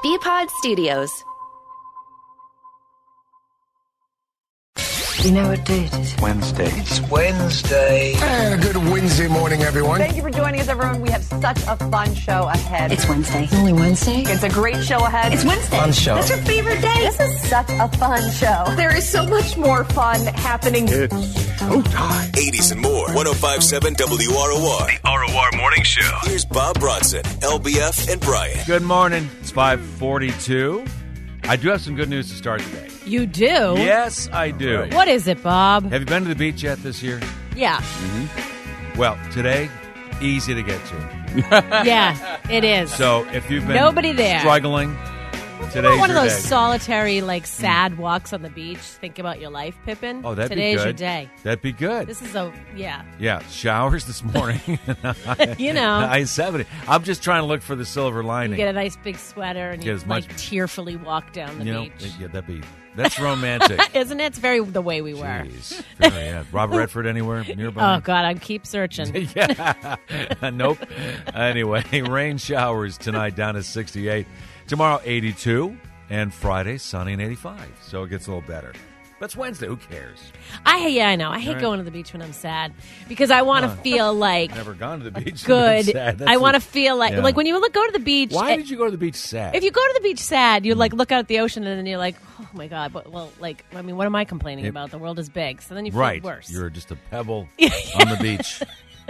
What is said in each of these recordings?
BPod Studios. You know what day it is? Wednesday. It's Wednesday. Good Wednesday morning, everyone. Thank you for joining us, everyone. We have such a fun show ahead. It's Wednesday. It's only Wednesday? It's a great show ahead. It's Wednesday. Fun show. That's your favorite day. This is such a fun show. There is so much more fun happening. It's showtime. 80s and more. 105.7 WROR. The ROR Morning Show. Here's Bob Bronson, LBF, and Brian. Good morning. It's 5:42. I do have some good news to start today. You do? Yes, I do. What is it, Bob? Have you been to the beach yet this year? Yeah. Well, today, easy to get to. Yeah, it is. So if you've been Nobody there. struggling, What today's about one of your those day. solitary, sad walks on the beach? Think about your life, Pippin. Oh, that'd Today's be good. your day. That'd be good. This is yeah. Yeah, showers this morning. You know. I-70. I'm just trying to look for the silver You lining. get a nice big sweater and Get you as much- tearfully walk down the beach. Yeah, that's romantic. Isn't it? It's very the way we were. Jeez. Very, yeah. Robert Redford anywhere nearby? Oh, God, I keep searching. Yeah. Nope. Anyway, rain showers tonight down to 68. Tomorrow, 82. And Friday, sunny and 85. So it gets a little better. But it's Wednesday. Who cares? I know. I hate going to the beach when I'm sad because I want to feel like Never gone to the beach. good. Sad. That's I want to the- feel like yeah. like when you go to the beach. Why did you go to the beach sad? If you go to the beach sad, you look out at the ocean and then you're like, oh my God. But, what am I complaining about? The world is big. So then you feel right. worse. You're just a pebble on the beach.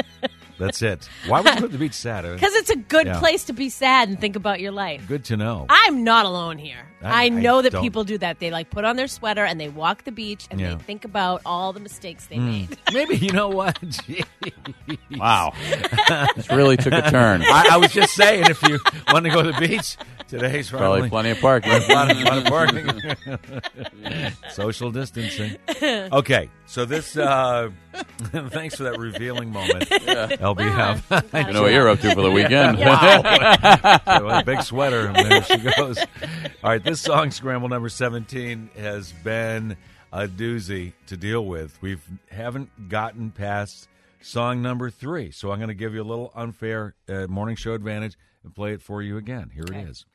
That's it. Why would you go to the beach sad? Because it's a good Yeah. place to be sad and think about your life. Good to know. I'm not alone here. I know that don't- people do that. They put on their sweater and they walk the beach and Yeah. they think about all the mistakes they made. Maybe, you know what? Jeez. Wow. This really took a turn. I was just saying, if you want to go to the beach, today's Probably plenty of parking. A lot of parking. Social distancing. Okay, so this, thanks for that revealing moment, LBF. I know what you're up to for the weekend. Wow. A big sweater, and there she goes. All right, this song, Scramble number 17, has been a doozy to deal with. We haven't gotten past song number 3, so I'm going to give you a little unfair morning show advantage and play it for you again. Here it is.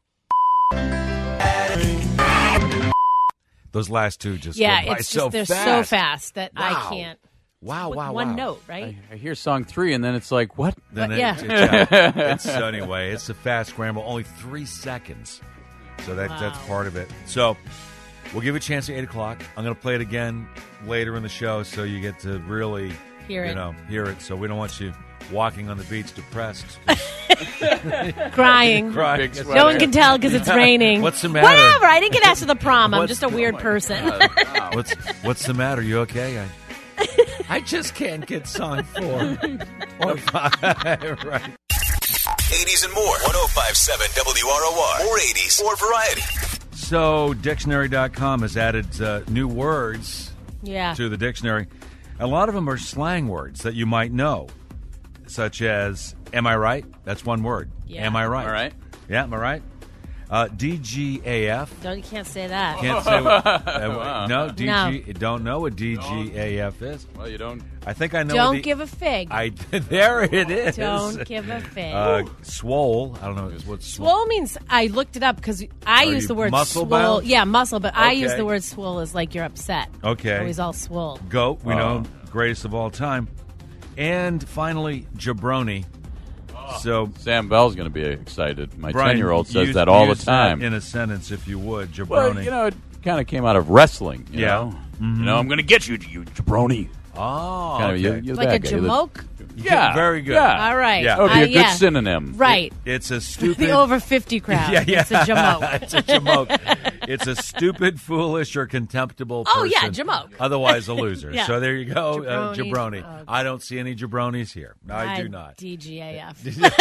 Those last two just go by it's so just they're fast. so fast that I Wow. can't. Wow, wow, One wow. note, right? I hear song 3, and then it's like, what? Then But, yeah. it's anyway, it's a fast scramble, only 3 seconds. So that's part of it. So we'll give you a chance at 8 o'clock. I'm going to play it again later in the show so you get to really Hear it. hear it. So we don't want you walking on the beach depressed. Crying. Crying. No one can tell because it's raining. What's the matter? Whatever. I didn't get asked to the prom. I'm What's- just a weird person. What's the matter? You okay? I just can't get song 4 or 5. Right. 80s and more. 105.7 WROR. More 80s, more variety. So dictionary.com has added new words Yeah. to the dictionary. A lot of them are slang words that you might know, such as, am I right? That's one word. Yeah. Am I right? All right. Yeah, am I right? DGAF. You can't say that. Can't say what, Wow. no, DG, No. don't know what DGAF is. Well, you don't. I think I know Don't what the, give a fig. there it is. Don't give a fig. Swole. I don't know what's Swole means, I looked it up because I Are use you the word muscle swole. bound? Yeah, muscle, but I use Okay. the word swole as like you're upset. Okay. Always all swole. Goat, we know, greatest of all time. And finally, jabroni. So, Sam Bell's going to be excited. My Brian, 10-year-old says use- that all the use that time. in a sentence, if you would, jabroni. Well, you know, it kind of came out of wrestling. You Yeah. know? You know, I'm going to get you, you jabroni. Oh, Kind of, okay. you're Like a that guy. jamoke? Yeah. Very good. Yeah. All right. Yeah. That would be a good yeah. synonym. Right. It's a stupid... The over 50 crowd. Yeah, yeah. It's a jamoke. It's a jamoke. It's a stupid, foolish, or contemptible person. Oh, yeah, jamoke. Otherwise a loser. Yeah. So there you go, Jabroni. jabroni. Oh. I don't see any jabronis here. I do not. DGAF.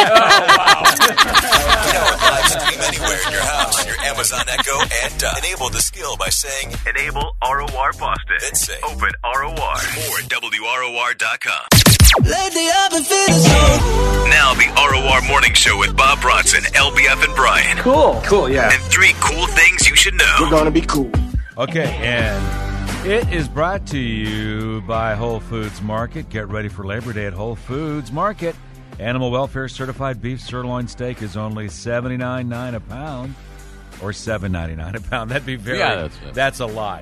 Live stream anywhere in your house, on your Amazon Echo, and enable the skill by saying, Enable ROR Boston. Then say, Open ROR. More at WROR.com. Now the ROR Morning Show with Bob Bronson, LBF, and Brian. Cool, yeah. And 3 cool things you should know. We're going to be cool. Okay, and it is brought to you by Whole Foods Market. Get ready for Labor Day at Whole Foods Market. Animal welfare certified beef sirloin steak is only $79.9 a pound. or $7.99 a pound. That'd be very. Yeah, that's a lot.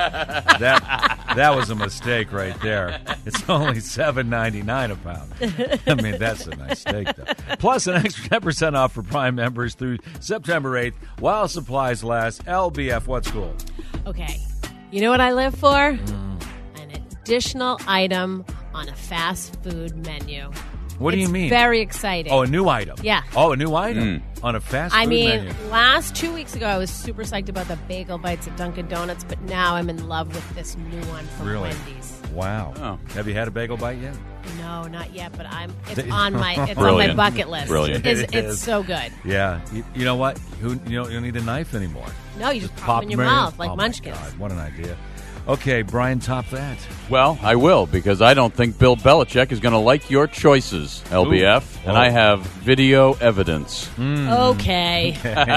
that was a mistake right there. It's only $7.99 a pound. I mean, that's a nice steak, though. Plus, an extra 10% off for Prime members through September 8th while supplies last. LBF, what's cool? Okay. You know what I live for? An additional item on a fast food menu. What do you mean? Very exciting. Oh, a new item. Yeah. Oh, a new item on a fast food menu. Last 2 weeks ago, I was super psyched about the bagel bites at Dunkin' Donuts, but now I'm in love with this new one from Wendy's. Wow. Oh. Have you had a bagel bite yet? No, not yet, but it's on my bucket list. Brilliant. It's so good. Yeah. You know what? You don't need a knife anymore. No, you just pop them in your mouth like Munchkins. My God, what an idea. Okay, Brian, top that. Well, I will, because I don't think Bill Belichick is going to like your choices, LBF, and I have video evidence. Okay.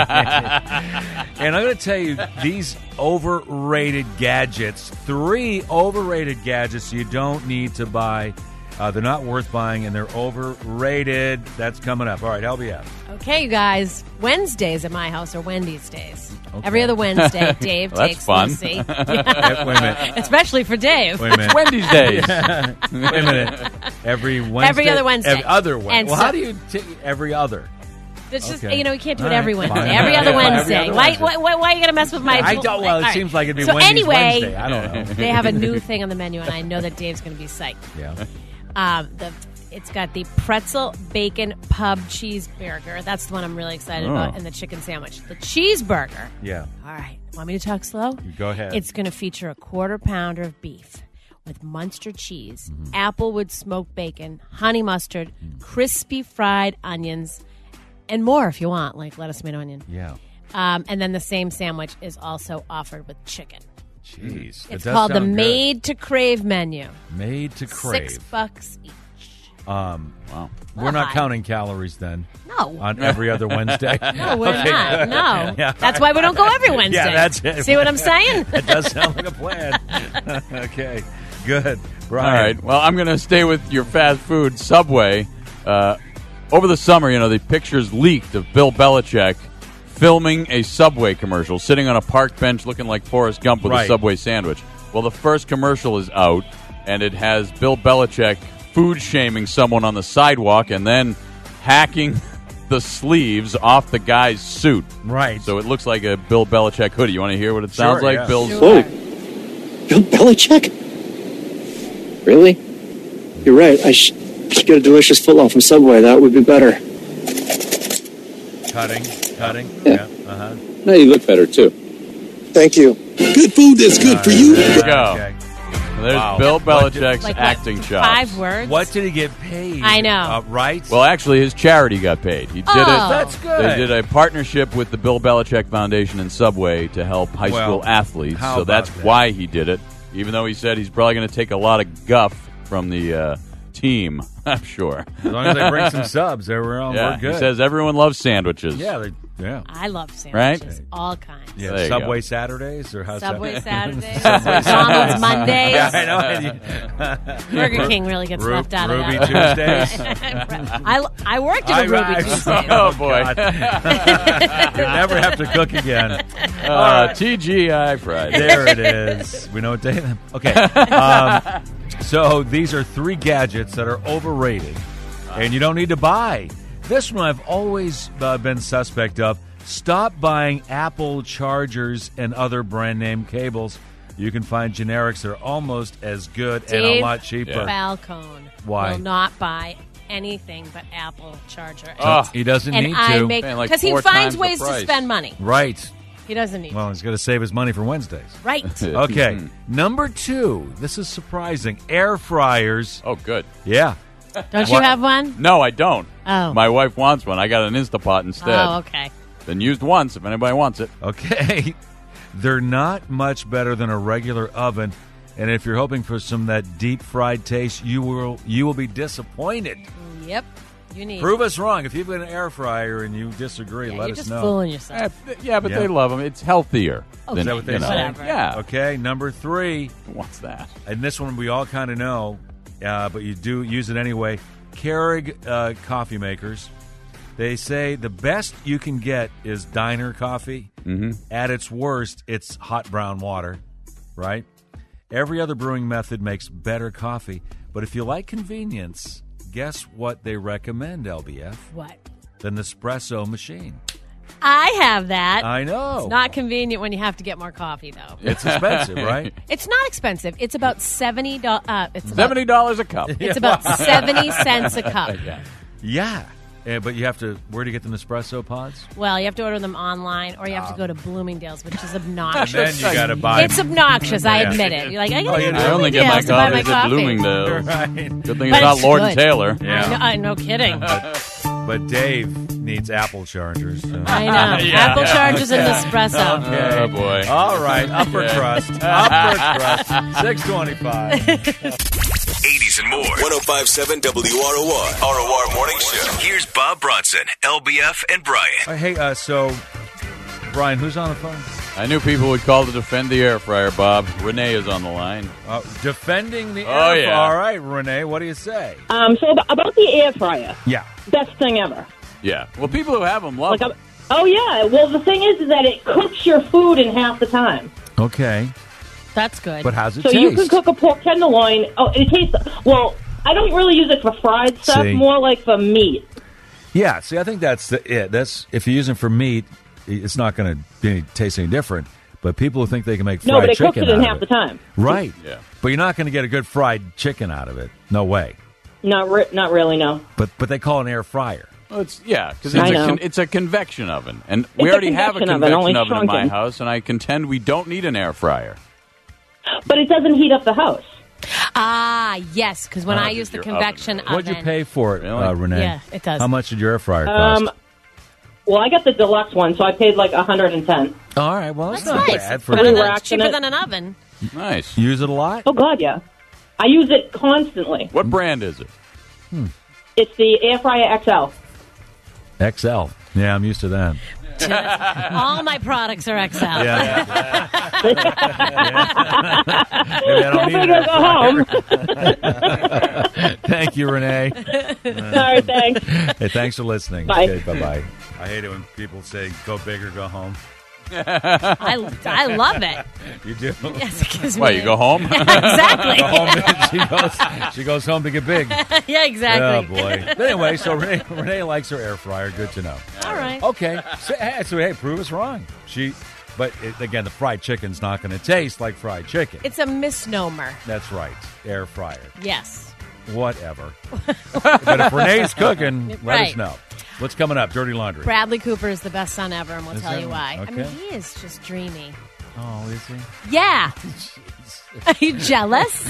And I'm going to tell you, these overrated gadgets, 3 overrated gadgets you don't need to buy. They're not worth buying, and they're overrated. That's coming up. All right, LBF. Okay, you guys. Wednesdays at my house are Wendy's days. Okay. Every other Wednesday, Dave Well, takes fun. Lucy. Wait a minute. Especially for Dave. Wait a minute. Wendy's days. Wait a minute. Every Wednesday? Every other Wednesday. Every other Wednesday. And Well, so- how do you take every other? It's just, Okay. you can't do All it every right, Wednesday. fine. Every other Yeah, Wednesday. every other Wednesday. Why are you going to mess with my... I don't. Well, it All right. seems like it'd be So Wendy's anyway, Wednesday. I don't know. They have a new thing on the menu, and I know that Dave's going to be psyched. Yeah. It's got the pretzel bacon pub cheeseburger. That's the one I'm really excited about, and the chicken sandwich. The cheeseburger. Yeah. All right. Want me to talk slow? Go ahead. It's going to feature a 1/4 pounder of beef with Munster cheese, applewood smoked bacon, honey mustard, crispy fried onions, and more if you want, like lettuce, tomato, onion. Yeah. And then the same sandwich is also offered with chicken. Jeez. It's called the Made to Crave menu. Made to Crave. $6 each. Wow. We're Well, not hi. counting calories then. No. On every other Wednesday. No, we're Okay, not. good. No. Yeah. That's why we don't go every Wednesday. Yeah, that's it. See what I'm saying? That does sound like a plan. Okay. Good. Brian. All right. Well, I'm going to stay with your fast food, Subway. Over the summer, the pictures leaked of Bill Belichick filming a Subway commercial, sitting on a park bench looking like Forrest Gump with a Subway sandwich. Well, the first commercial is out, and it has Bill Belichick food-shaming someone on the sidewalk and then hacking the sleeves off the guy's suit. Right. So it looks like a Bill Belichick hoodie. You want to hear what it sounds like? yeah. Bill's Whoa. Bill Belichick? Really? You're right. I should get a delicious footlong from Subway. That would be better. Cutting. Yeah. Uh-huh. Now you look better, too. Thank you. Good food that's good for you. There you go. Okay. There's Wow. Bill What did- Belichick's Like acting what, chops. 5 words? What did he get paid? I know. Right? Well, actually, his charity got paid. He did Oh. it. That's good. They did a partnership with the Bill Belichick Foundation and Subway to help high Well, school athletes. how So that's about that? why he did it. Even though he said he's probably going to take a lot of guff from the team, I'm sure. As long as they bring some subs, we're Yeah, good. he says everyone loves sandwiches. yeah. I love sandwiches. All kinds. Yeah. There you Subway go. Saturdays or how's Subway that? Saturdays. McDonald's Mondays. Yeah, I know. Burger King really gets left out of Ruby that. Tuesdays. I worked at a Ruby Tuesday. Oh, boy. God. You'll never have to cook again. TGI Friday. There it is. We know what day. Okay. So these are 3 gadgets that are overrated, and you don't need to buy. This one I've always been suspect of. Stop buying Apple chargers and other brand name cables. You can find generics that are almost as good and a Dave lot cheaper. Falcone Why? will not buy anything but Apple charger. He doesn't and need I to. make Man, like because he 4 finds times the ways to price. spend money. Right. He doesn't need. Well, he's got to save his money for Wednesdays. Right. Okay. Number 2. This is surprising. Air fryers. Oh, good. Yeah. Don't you What? have one? No, I don't. Oh. My wife wants one. I got an Instapot instead. Oh, okay. Been used once if anybody wants it. Okay. They're not much better than a regular oven, and if you're hoping for some of that deep fried taste, you will be disappointed. Yep. You need. Prove us wrong. If you've got an air fryer and you disagree, Yeah, let you're us just know. fooling yourself. Yeah, but Yeah. they love them. It's healthier. Okay. Is that what they say? Whatever. Yeah. Okay, number 3, Who wants that? and this one we all kind of know, but you do use it anyway. Keurig coffee makers. They say the best you can get is diner coffee. Mm-hmm. At its worst, it's hot brown water, right? Every other brewing method makes better coffee. But if you like convenience, guess what they recommend, LBF? What? The Nespresso machine. I have that. I know. It's not convenient when you have to get more coffee, though. It's expensive, right? It's not expensive. It's about $70. $70 a cup. It's about 70 cents a cup. Yeah. But you have to, where do you get the Nespresso pods? Well, you have to order them online, or you have to go to Bloomingdale's, which is obnoxious. And then you got to buy It's obnoxious. I admit it. You're like, I gotta go to I only get my Bloomingdale's to buy my coffees at coffee. Bloomingdale's. Right. Good thing But it's not it's Lord good. and Taylor. Yeah. No kidding. But Dave needs Apple chargers. So. I know. Apple chargers and Nespresso. Okay. Oh, boy. All right. Upper crust. Upper crust. 625. 80s and more. 105.7 WROR. ROR Morning Show. Here's Bob Bronson, LBF, and Brian. Hey, so, Brian, who's on the phone? I knew people would call to defend the air fryer, Bob. Renee is on the line. Defending the Oh, air. yeah. All right, Renee, what do you say? So about the air fryer, Yeah. best thing ever. Yeah. Well, people who have them love them. Oh yeah. Well, the thing is that it cooks your food in half the time. Okay. That's good. But how's it So taste? you can cook a pork tenderloin. Oh, it tastes well. I don't really use it for fried stuff. See. More like for meat. Yeah, see, I think that's it. That's if you're using it for meat, it's not going to taste any different. But people who think they can make fried No, but it chicken cooks it in out half of the time. Right. Yeah. But you're not going to get a good fried chicken out of it. No way. Not really. No. But they call it an air fryer. Well, because I know. it's a convection oven, and we It's a already have a convection oven, only convection oven in my shrunken. house, and I contend we don't need an air fryer. But it doesn't heat up the house. Ah, yes, because when I does use the your convection oven. What'd you pay for it, Really? Renee? Yeah, it does. How much did your air fryer cost? Well, I got the deluxe one, so I paid like $110. All right, well, that's, That's not nice. bad. Better Better than- than, Rack in cheaper it. than an oven. Nice. Use it a lot? Oh God, yeah. I use it constantly. What brand is it? It's the air fryer XL. XL. Yeah, I'm used to that. All my products are XL. Yeah. Maybe I don't need Go an home. air fryer. Thank you, Renee. All right, thanks. Hey, thanks for listening. Bye. Okay, bye-bye. I hate it when people say, go big or go home. I love it. You do? Yes, it gives Why, me you go home? exactly. she goes home to get big. Yeah, exactly. Oh, boy. But anyway, so Renee likes her air fryer. Good to know. All right. Okay. So, hey, prove us wrong. But again, the fried chicken's not going to taste like fried chicken. It's a misnomer. That's right. Air fryer. Yes. Whatever. But if Renee's cooking, let us Right. know. What's coming up? Dirty Laundry. Bradley Cooper is the best son ever, and we'll Is tell that you why. right? I mean, Okay. he is just dreamy. Oh, is he? Yeah. Are you jealous?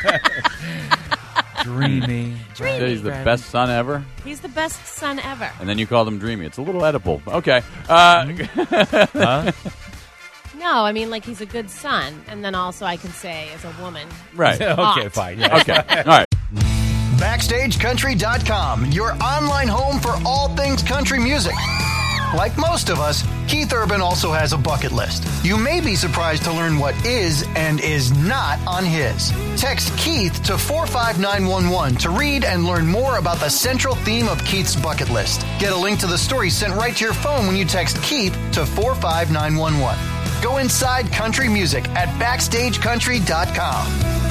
Dreamy. He's the best son ever, He's the best son ever. and then you called him dreamy. It's a little edible. Okay. Huh? No, I mean, like, he's a good son. And then also I can say, as a woman, Right. Okay, Hot. fine. Yeah. Okay. All right. BackstageCountry.com, your online home for all things country music. Like most of us, Keith Urban also has a bucket list. You may be surprised to learn what is and is not on his. Text Keith to 45911 to read and learn more about the central theme of Keith's bucket list. Get a link to the story sent right to your phone when you text Keith to 45911. Go inside country music at BackstageCountry.com.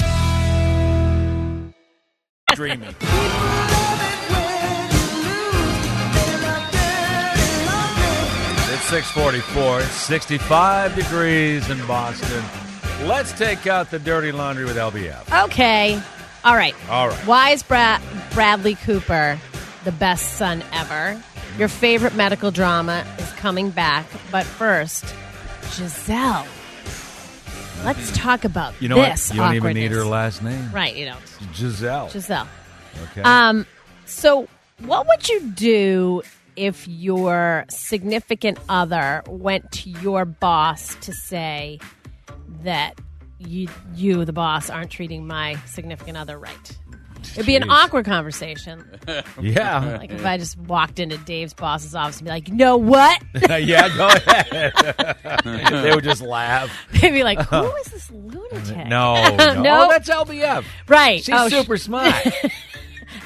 Dreamy. It's 6:44. It's 65 degrees in Boston. Let's take out the dirty laundry with LBF. okay. All right. All right. Why is Bradley Cooper the best son ever? Your favorite medical drama is coming back. But first, Giselle. Let's talk about You know this what? You don't even need awkwardness. her last name. Right, you don't. Giselle. Giselle. Okay. So what would you do if your significant other went to your boss to say that you, the boss, aren't treating my significant other right? It'd be an Jeez. awkward conversation. Yeah. Like if I just walked into Dave's boss's office and be like, you know what? Yeah, go ahead. They would just laugh. They'd be like, who is this lunatic? No. No? Oh, that's LBF. Right. She's Oh, super smart.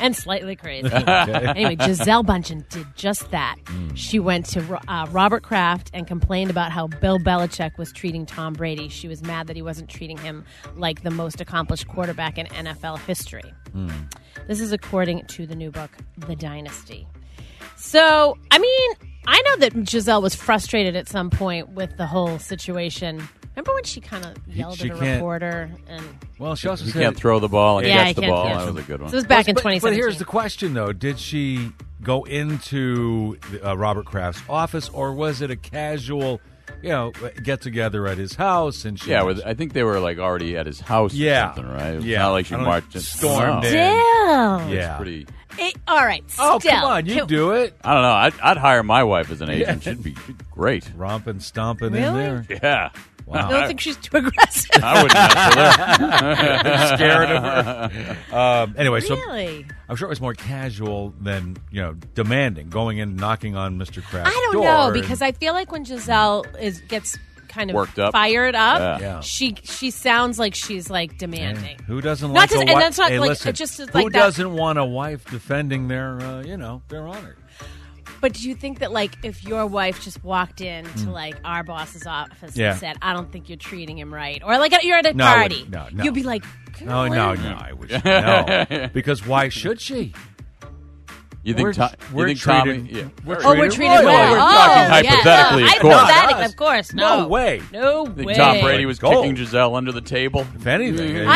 And slightly crazy. Anyway, Gisele Bündchen did just that. She went to Robert Kraft and complained about how Bill Belichick was treating Tom Brady. She was mad that he wasn't treating him like the most accomplished quarterback in NFL history. This is according to the new book, The Dynasty. So, I mean, I know that Gisele was frustrated at some point with the whole situation. Remember when she kind of yelled at a reporter? Well, she also he said can't throw the ball and catch the ball. Yeah. That was a good one. So it was back in 2017. But here's the question, though. Did she go into Robert Kraft's office, or was it a casual, get-together at his house? And she I think they were like already at his house or something, right? Yeah. Not like she marched and stormed in. Damn. Yeah. Pretty... all right, Oh, still. come on. You do it. I don't know. I'd hire my wife as an agent. She'd be great. Romping, stomping Really? in there. Yeah. Wow. I don't think she's too aggressive. I wouldn't mess with her. Scared of her. Anyway, so Really? I'm sure it was more casual than, demanding, going in, knocking on Mr. Kraft's I don't door know, and- because I feel like when Gisele gets kind of Worked up. fired up, Yeah. she sounds like she's like demanding. Who doesn't Not like just- a and wife? that's not Hey, like- listen, it just is who like that- doesn't want a wife defending their, their honor? But do you think that, like, if your wife just walked in to, like, our boss's office Yeah. and said, I don't think you're treating him right, or, like, you're at a No, I party, wouldn't. No. you'd be like, No, I wish no. Because why should she? You think, We're you think Tommy? treated- Yeah. we're oh, we're treated treated royally. well. We're Oh, talking yeah. hypothetically, of course. Hypothetically, Not of course. No. No way. No Think way. Tom Brady was Gold. kicking Gisele under the table? If anything, it I've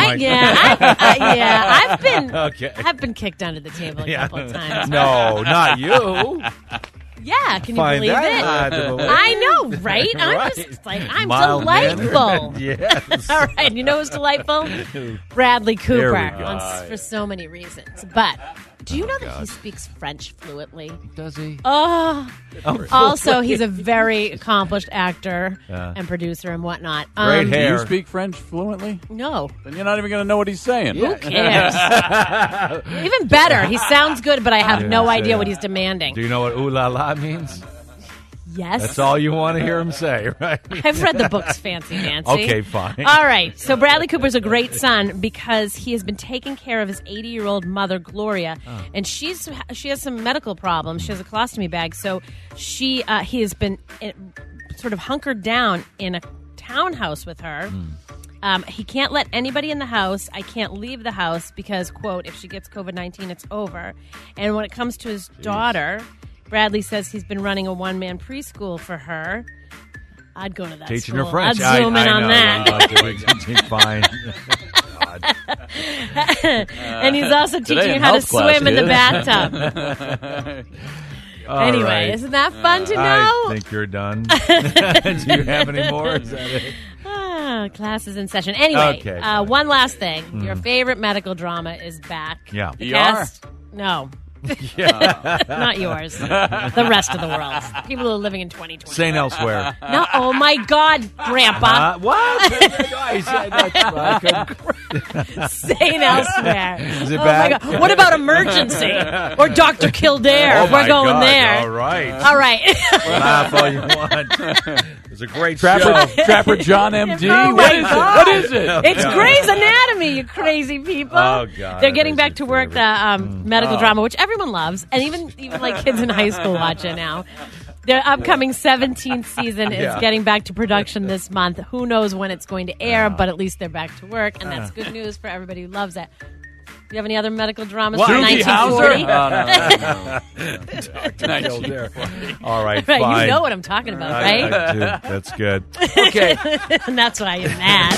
might- been Okay. I've been kicked under the table a couple of times. No, not you. Yeah, can you Find believe that it? hard to believe. I know, right? I'm Right. just like, I'm Mild-mannered. delightful. Yes. All right, you know who's delightful? Bradley There Cooper, we go. for so many reasons. But do you know that he speaks French fluently? Does he? Oh. Also, he's a very accomplished actor Yeah. and producer and whatnot. Great Do hair. you speak French fluently? No. Then you're not even going to know what he's saying. Who cares? Even better. He sounds good, but I have no Yeah, idea yeah. what he's demanding. Do you know what ooh la la means? Yes. That's all you want to hear him say, right? I've read the books, Fancy Nancy. Okay, fine. All right. So Bradley Cooper's a great son because he has been taking care of his 80-year-old mother, Gloria, and she has some medical problems. She has a colostomy bag, so he has been sort of hunkered down in a townhouse with her. He can't let anybody in the house. I can't leave the house because, quote, if she gets COVID-19, it's over. And when it comes to his daughter, Bradley says he's been running a one-man preschool for her. I'd go to that Teaching school. her French. I'd zoom in I on know. that. Fine. And he's also Today teaching in her how to health class, swim in he the is. bathtub. All Anyway, right. isn't that fun to know? I think you're done. Do you have any more? Is that it? Class is in session. Anyway, Okay. One last thing. Your favorite medical drama is back. Yeah. The ER? cast- No. Not yours. The rest of the world. People who are living in 2020. Saying elsewhere. No, oh my God, Grandpa. What? I said that's Saying elsewhere. Is it Oh bad? my God. What about Emergency? Or Dr. Kildare? Oh We're my going God. there. All right. All right. Laugh all you want. It's a great Trapper, show. Trapper John M.D. Oh What my is it? God. What is it? It's Grey's Anatomy, you crazy people. Oh, God. They're getting back to work the medical drama, which everyone loves, and even like kids in high school watch it now. Their upcoming 17th season is Yeah. getting back to production this month. Who knows when it's going to air, but at least they're back to work, and that's good news for everybody who loves it. Do you have any other medical dramas from Doogie 1940? Howser? No. Kildare. All right, Right, fine. you know what I'm talking about, right? I do. That's good. Okay. And that's why you're mad.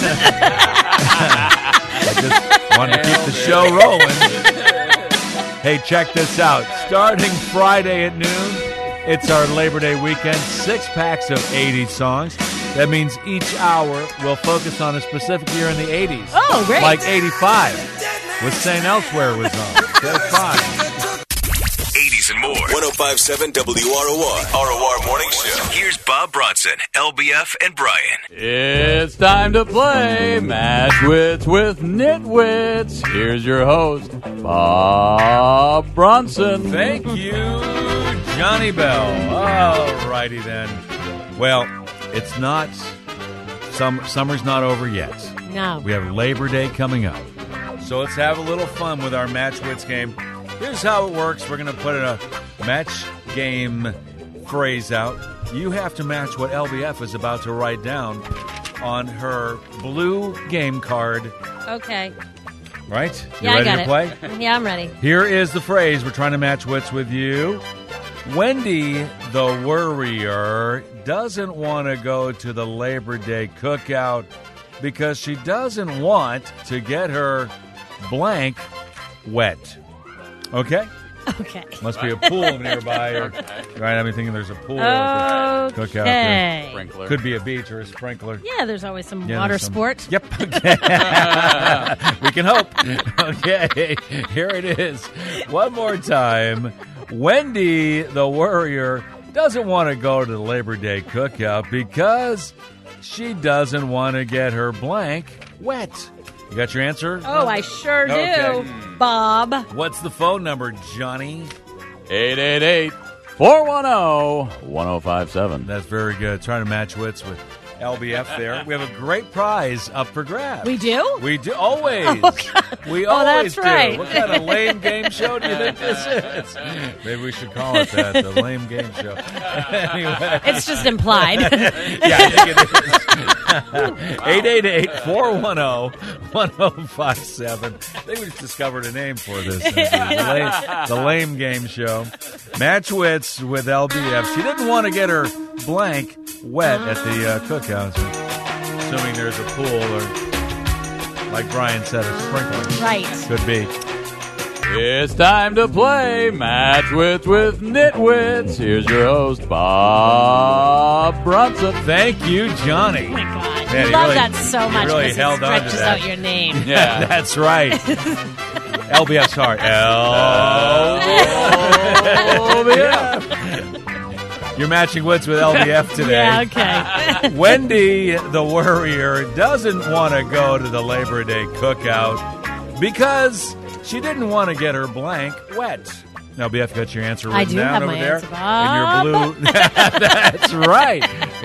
I just wanted to keep the show rolling. Hey, check this out. Starting Friday at noon, it's our Labor Day weekend. 6 packs of 80s songs. That means each hour will focus on a specific year in the 80s. Oh, great. Like 85, with St. Elsewhere was on. That's fine. 80s and more. 1057 WROR. ROR Morning Show. Here's Bob Bronson, LBF, and Brian. It's time to play Match Wits with Nitwits. Here's your host, Bob Bronson. Thank you, Johnny Bell. All righty then. Well, it's not, summer's not over yet. No. We have Labor Day coming up. So let's have a little fun with our Match Wits game. Here's how it works. We're going to put a match game phrase out. You have to match what LBF is about to write down on her blue game card. Okay. Right? Yeah, You ready I got to it. play? Yeah, I'm ready. Here is the phrase. We're trying to match wits with you. Wendy, the worrier, doesn't want to go to the Labor Day cookout because she doesn't want to get her blank wet. Okay? Okay. Must be a pool nearby. Or, right? I'm thinking there's a pool or a cookout. Okay. Sprinkler. Could be a beach or a sprinkler. Yeah, there's always some Yeah, water there's some- sport. Yep. Okay. We can hope. Okay. Here it is. One more time. Wendy, the worrier, doesn't want to go to the Labor Day cookout because she doesn't want to get her blank wet. You got your answer? Oh, I sure do, Okay. Bob. What's the phone number, Johnny? 888-410-1057. That's very good. Trying to match wits with LBF there. We have a great prize up for grabs. We do? We do. Always. We Oh, always that's right. do. What kind of lame game show do you think this is? Maybe we should call it that, the lame game show. Anyway. It's just implied. Yeah, I think it is. 888-410-1057. I think we just discovered a name for this. The lame game show. Match wits with LBF. She didn't want to get her blank wet at the cookout. Assuming there's a pool or, like Brian said, a sprinkler. Right. Could be. It's time to play Match Wits with Nitwits. Here's your host, Bob Brunson. Thank you, Johnny. Oh, my God. Man, I he love really- that so he much really because held it on to stretches that. out your name. Yeah. That's right. LBF's hard. LBF. You're matching wits with LBF today. Yeah, okay. Wendy, the worrier, doesn't want to go to the Labor Day cookout because she didn't want to get her blank wet. Now, BF, got your answer written I do down have over my there answer, Bob. in your blue. That's right.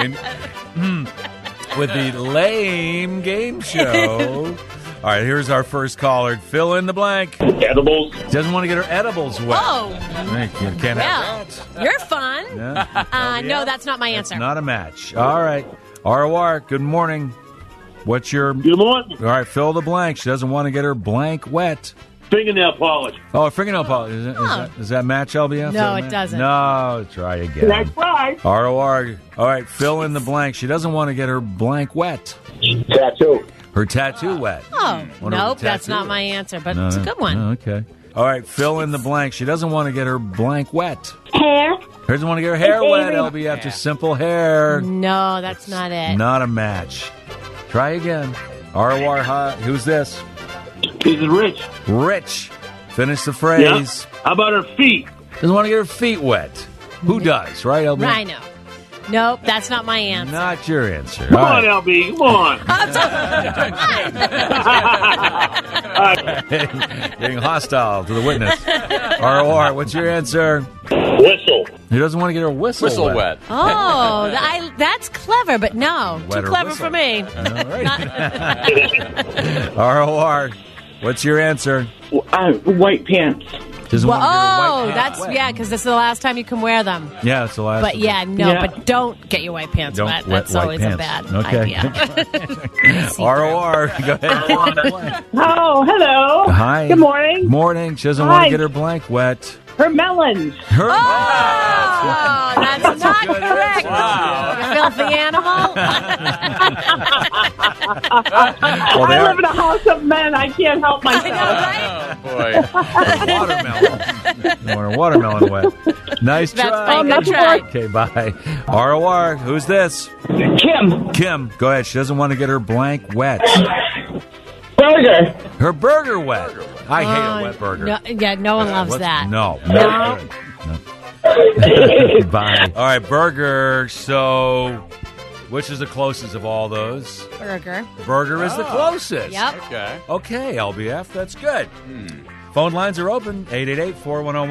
With the lame game show. All right, here's our first caller. Fill in the blank. Edibles. Doesn't want to get her edibles wet. Oh. Right, you can't Well, have that. you're fun. Yeah. No, that's not my answer. Not a match. All right. ROR, good morning. What's your... Good morning. All right, fill the blank. She doesn't want to get her blank wet. Fingernail polish. Oh, fingernail polish. Does that match LBF? No, it doesn't. No, try again. That's right. ROR. All right, fill in the blank. She doesn't want to get her blank wet. Tattoo. Her tattoo wet. Oh, Wonder nope, what the that's tattoo not is. my answer, but No, it's a no. good one. Oh, okay. All right, fill in the blank. She doesn't want to get her blank wet. Hair. She doesn't want to get her hair It's wet, Avery. LBF. Just simple hair. No, that's not it. Not a match. Try again. ROR hot. Who's this? This is Rich. Rich. Finish the phrase. How about her feet? Doesn't want to get her feet wet. Who does, right, LB? Rhino. Nope, that's not my answer. Not your answer. Come All on, right. LB. Come on. Being hostile to the witness. ROR, what's your answer? Whistle. He doesn't want to get her whistle, Whistle wet. Oh, that's clever, but no. Wet Too or clever whistle. for me. All right. ROR, what's your answer? White pants. Doesn't want to get her Oh, white pants that's, wet. yeah, because this is the last time you can wear them. Yeah, it's the last But one. yeah, no, Yeah. but don't get your white pants Don't wet. wet That's white always pants. a bad Okay. idea. ROR, go ahead. Oh, hello. Hi. Good morning. Morning. She doesn't want to Hi. get her blank wet. Her melons. Her Oh, that's not correct. Wow. You filthy animal. Well, they I are- live in a house of men. I can't help myself. Oh, boy. watermelon. You want a watermelon wet. Nice That's try. fine. Good try. Okay, bye. ROR, who's this? Kim. Kim. Go ahead. She doesn't want to get her blank wet. Burger. Her burger wet. I hate a wet burger. No, yeah, no one loves What's- that. No. No. Bye. All right, burger. So, which is the closest of all those? Burger. Burger is the closest. Yep. Okay. Okay, LBF, that's good. Phone lines are open,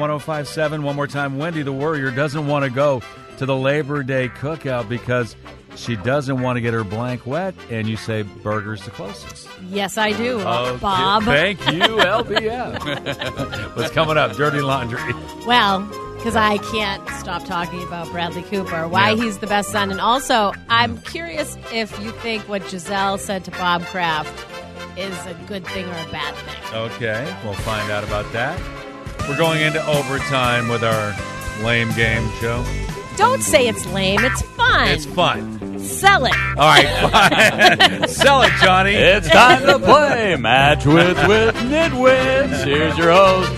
888-410-1057. One more time, Wendy the Worrier doesn't want to go to the Labor Day cookout because she doesn't want to get her blank wet, and you say burger's the closest. Yes, I do, Okay. Bob. Thank you, LBF. What's coming up? Dirty laundry. Well, because I can't stop talking about Bradley Cooper, why he's the best son. And also, I'm curious if you think what Giselle said to Bob Kraft is a good thing or a bad thing. Okay, we'll find out about that. We're going into overtime with our lame game show. Don't say it's lame. It's fun. It's fun. Sell it. All right, fine. Sell it, Johnny. It's time to play Match with Nitwits. Here's your host,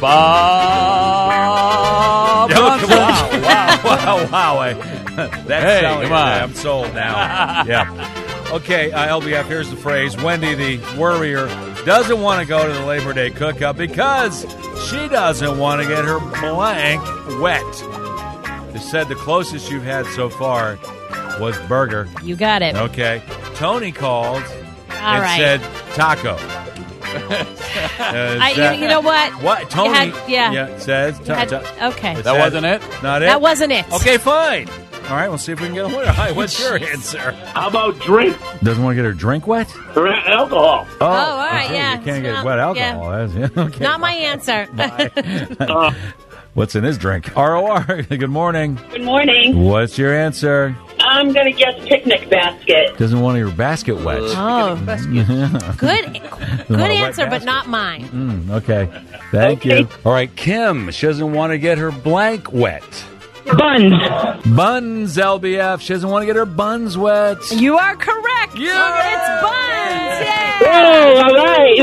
Bob Bronson. Wow. That's Hey, selling come on. it. I'm sold now. Yeah. Okay, LBF, here's the phrase. Wendy, the worrier, doesn't want to go to the Labor Day cookout because she doesn't want to get her blank wet. They said the closest you've had so far was burger. You got it. Okay. Tony called All right. said taco. You know what? What? Tony says okay. That wasn't it? Not it? That wasn't it. Okay, fine. All right, we'll see if we can get a winner. Hi, what's your answer? How about drink? Doesn't want to get her drink wet? Or alcohol? Oh, all right, okay. yeah. You can't It's get wet alcohol. Okay. Not my answer. What's in his drink? ROR, good morning. Good morning. What's your answer? I'm going to guess picnic basket. Doesn't want your basket wet. Oh, good wet answer, but basket. not mine. Okay. Thank you. All right, Kim, she doesn't want to get her blank wet. Buns. Buns, LBF. She doesn't want to get her buns wet. You are correct. Yeah. It's buns. Yeah. Oh, all right.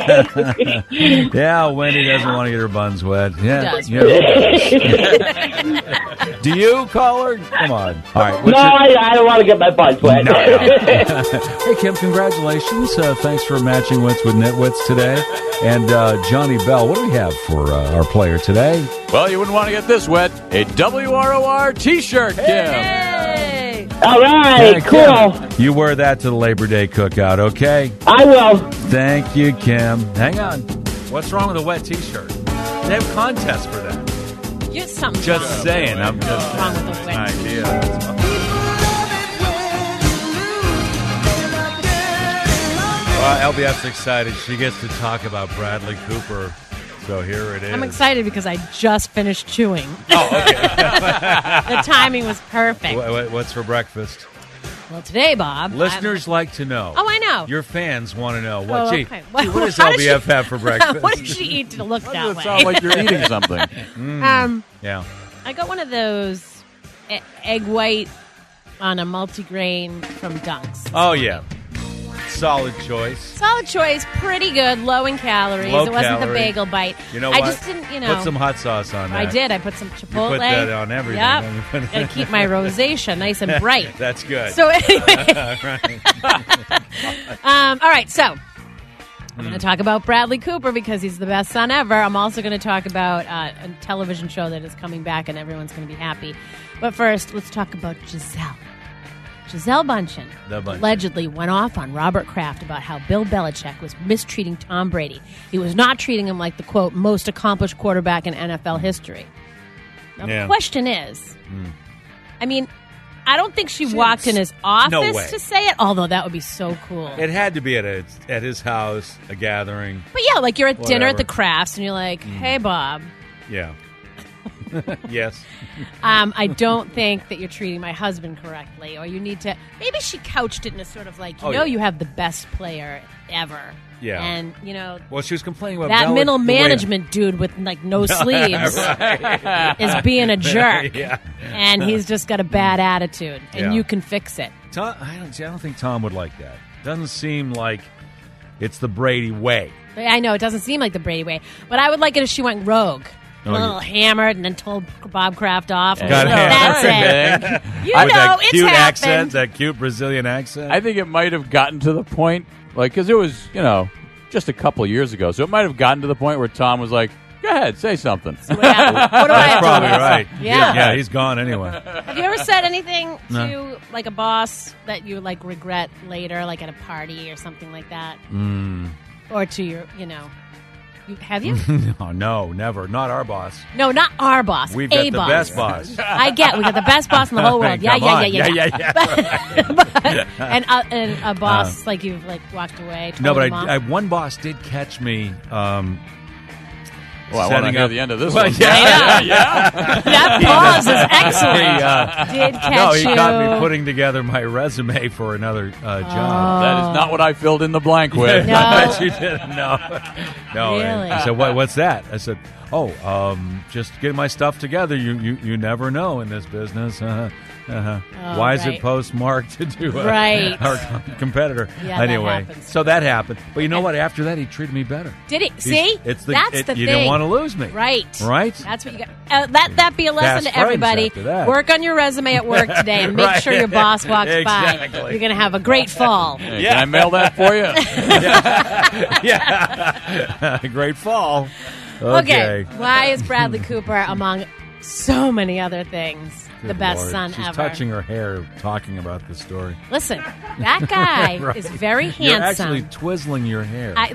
Yeah, Wendy doesn't want to get her buns wet. Yeah. does? Yeah, who does? Do you, caller? Come on. All right. No, I don't want to get my buns wet. No. Hey, Kim, congratulations. Thanks for matching wits with Nitwits today. And Johnny Bell, what do we have for our player today? Well, you wouldn't want to get this wet. A WROR T-shirt, Kim. Hey. All right, cool. Kim, you wear that to the Labor Day cookout, okay? I will. Thank you, Kim. Hang on. What's wrong with a wet T-shirt? They have contests for that. You're something Just wrong. saying. I'm just wrong with the wet idea. Well, LBF's excited. She gets to talk about Bradley Cooper. So here it is. I'm excited because I just finished chewing. Oh, okay. The timing was perfect. What's for breakfast? Well, today, Bob. Listeners like to know. Oh, I know. Your fans want to know. What, Oh, gee, okay. what does How does LBF she- have for breakfast? What did she eat to look that Does way? it sound like you're eating something? Yeah. I got one of those egg white on a multigrain from Dunks. Oh, yeah. Solid choice. Solid choice, pretty good, low in calories. Low it wasn't calorie. the bagel bite. You know I what? just didn't, Put some hot sauce on that. I did. I put some Chipotle. You put that on everything. Yep. don't you? Got to keep my rosacea nice and bright. That's good. So anyway, Right. all right. So I'm going to talk about Bradley Cooper because he's the best son ever. I'm also going to talk about a television show that is coming back and everyone's going to be happy. But first, let's talk about Giselle. Giselle Bündchen The Bündchen. allegedly went off on Robert Kraft about how Bill Belichick was mistreating Tom Brady. He was not treating him like the, quote, most accomplished quarterback in NFL history. Now, the question is, I mean, I don't think she walked in his office way. to say it, although that would be so cool. It had to be at his house, a gathering. But yeah, like you're at dinner at Whatever. the Crafts and you're like, hey, Bob, Yeah. Yes. I don't think that you're treating my husband correctly, or you need to. Maybe she couched it in a sort of like, you have the best player ever. Yeah. And, you know, Well, she was complaining about that middle the way- management dude with like no sleeves Right. is being a jerk. Yeah. And he's just got a bad attitude, and Yeah. you can fix it. Tom, I don't think Tom would like that. Doesn't seem like it's the Brady way. I know it doesn't seem like the Brady way, but I would like it if she went rogue. A little hammered and then told Bob Kraft off. Got That's hammered. it. You With know, that it's cute happened. accent, that cute Brazilian accent. I think it might have gotten to the point, like, because it was, just a couple of years ago. So it might have gotten to the point where Tom was like, go ahead, say something. What do I have That's to probably lose? right. Yeah. Yeah, he's gone anyway. Have you ever said anything No. to like a boss that you like regret later, like at a party or something like that, or to your, Have you? No, never. Not our boss. No, not our boss. We've got a the boss. best boss. I get. We got the best boss in the whole world. Yeah. And a boss like you've walked away. No, but I one boss did catch me. Well, I want to hear the end of this one. Yeah. That pause is excellent. Did catch no, he you. caught me putting together my resume for another job. That is not what I filled in the blank with. No. I bet you didn't. No. Really? He said, "What's that?" I said, just getting my stuff together. You never know in this business. Why is it postmarked to do our competitor? Yeah, anyway, that happens. so that happened. But you know what? After that, he treated me better. Did he? See? That's the you thing. didn't want to lose me. Right. That's what you got. Let that be a lesson Fast to everybody. friends after that. Work on your resume at work today and make sure your boss walks by. You're going to have a great fall. Hey, can I mail that for you? Yeah. Great fall. Okay. Why is Bradley Cooper, among so many other things, the best Lord. son She's ever? touching her hair talking about this story. Listen, that guy Right. is very handsome. You're actually twizzling your hair. That's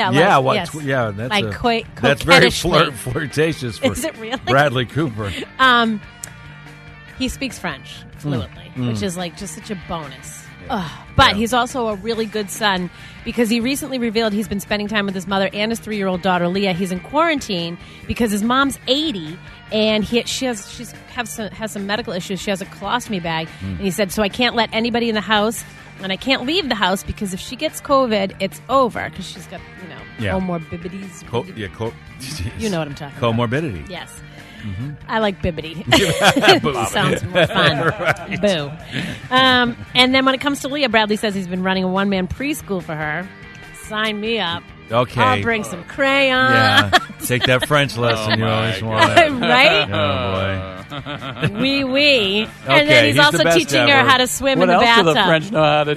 That's very coquettishly. flirtatious for Is it really? Bradley Cooper. He speaks French fluently, which is just such a bonus. But he's also a really good son because he recently revealed he's been spending time with his mother and his 3-year-old daughter, Leah. He's in quarantine because his mom's 80 and she has some medical issues. She has a colostomy bag. And he said, so I can't let anybody in the house and I can't leave the house because if she gets COVID, it's over because she's got, comorbidities. You know what I'm talking about. Comorbidity. Yes. I like bibbity. It sounds more fun. Right. Boo. And then when it comes to Leah, Bradley says he's been running a one-man preschool for her. Sign me up. Okay. I'll bring some crayons. Yeah. Take that French lesson you always wanted. Right? Oh, boy. Oui. And then he's also the best teaching her ever. how to swim What in the else do bathtub. the French know how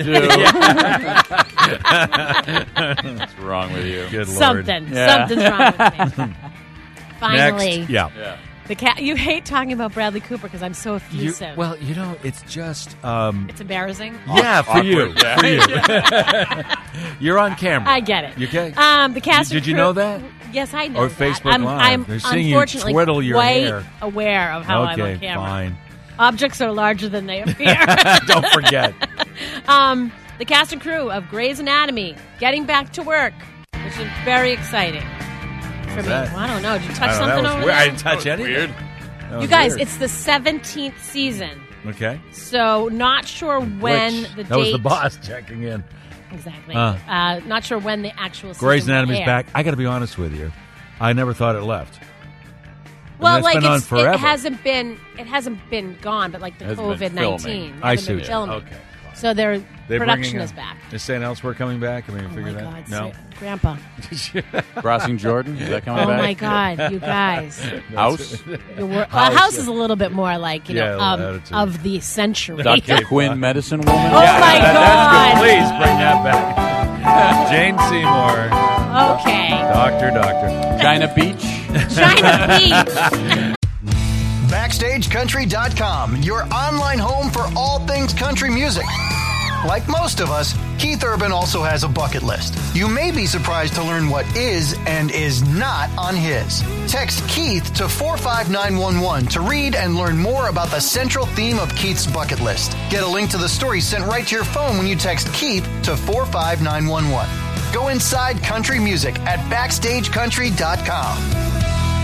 to do? What's wrong with you? Good Lord. Something's wrong with me. Finally. Next. Yeah. The cat. You hate talking about Bradley Cooper because I'm so effusive. It's just... it's embarrassing. Yeah, for you. Yeah. For you. You're on camera. I get it. You okay? The cast. Did you know that? Yes, I know. Or that. Facebook I'm Live. They're seeing you unfortunately twiddle your quite hair. aware of how I'm on camera. Fine. Objects are larger than they appear. Don't forget. The cast and crew of Grey's Anatomy getting back to work, which is very exciting for me. that? Well, I don't know. Did you touch I don't know, something that was over weird. there? I didn't touch anything. Weird. That was You guys, weird. it's the 17th season. Okay. So not sure when the date. That was the boss checking in. Exactly. Not sure when the actual season Grey's will Anatomy's air. back. I got to be honest with you. I never thought it left. Well, it's been on forever. it hasn't been gone, but the Hasn't been COVID-19. filming. I hasn't see been what you- filming. okay. So their They production bringing is back. Is St. Elsewhere coming back? I mean, Oh figure my that. God, No. Grandpa. Crossing Jordan? Is that coming Oh back? my God, you guys. House? House is a little bit more attitude. of the century. Dr. Quinn, medicine woman? Oh my God. Please bring that back. Jane Seymour. Okay. Doctor. China Beach? China Beach. BackstageCountry.com, your online home for all things country music. Like most of us, Keith Urban also has a bucket list. You may be surprised to learn what is and is not on his. Text Keith to 45911 to read and learn more about the central theme of Keith's bucket list. Get a link to the story sent right to your phone when you text Keith to 45911. Go inside country music at BackstageCountry.com.